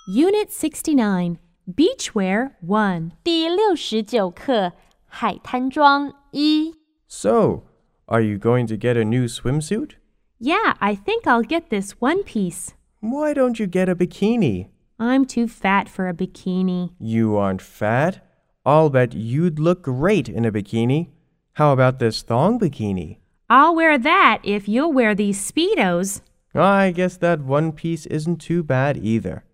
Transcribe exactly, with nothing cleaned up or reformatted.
Unit sixty-nine, Beachwear one. 第六十九课海滩装一。 So, are you going to get a new swimsuit? Yeah, I think I'll get this one piece. Why don't you get a bikini? I'm too fat for a bikini. You aren't fat. I'll bet you'd look great in a bikini. How about this thong bikini? I'll wear that if you'll wear these Speedos. I guess that one piece isn't too bad either.